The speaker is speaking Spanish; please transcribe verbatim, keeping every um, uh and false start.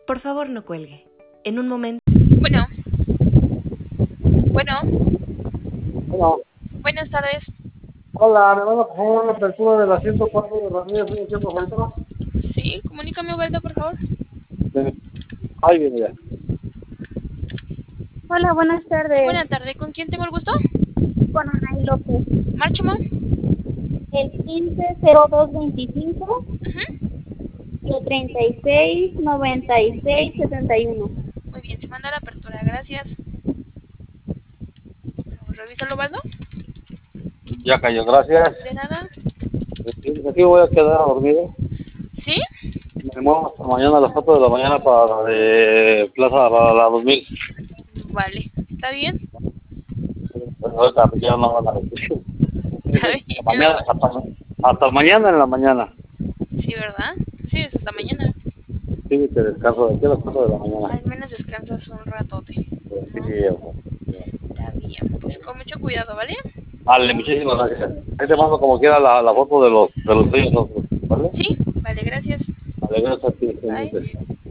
Por favor, no cuelgue. En un momento... Bueno. Bueno. Hola. Buenas tardes. Hola, me van a por favor una apertura de la ciento cuatro de Ramírez, ciento cuarenta. Sí, comunícame, Ubaldo, por favor. Ahí viene ya. Hola, buenas tardes. Buenas tardes. ¿Con quién tengo el gusto? Con Anaí López. Márchamo. El quince cero dos veinticinco Uh-huh. y el treinta y seis noventa y seis setenta y uno. Muy bien, se manda la apertura. Gracias. Revísalo, Ubaldo. Ya cayó, gracias. De nada. Aquí voy a quedar dormido. ¿Sí? Me muevo hasta mañana a las cuatro de la mañana para la de Plaza para la dos mil. Vale. ¿Está bien? Ahorita ya no van a decir. Está bien. Mañana, hasta, hasta mañana en la mañana. Sí, ¿verdad? Sí, es hasta mañana. Sí, te descanso de aquí a las cuatro de la mañana. Al menos descansas un ratote. Sí, Está bien. Pues con mucho cuidado, ¿vale? vale, muchísimas gracias. Ahí te mando como quiera la, la foto de los de los tuyos, ¿vale? Sí, vale, gracias. Vale, gracias a ti. Bye.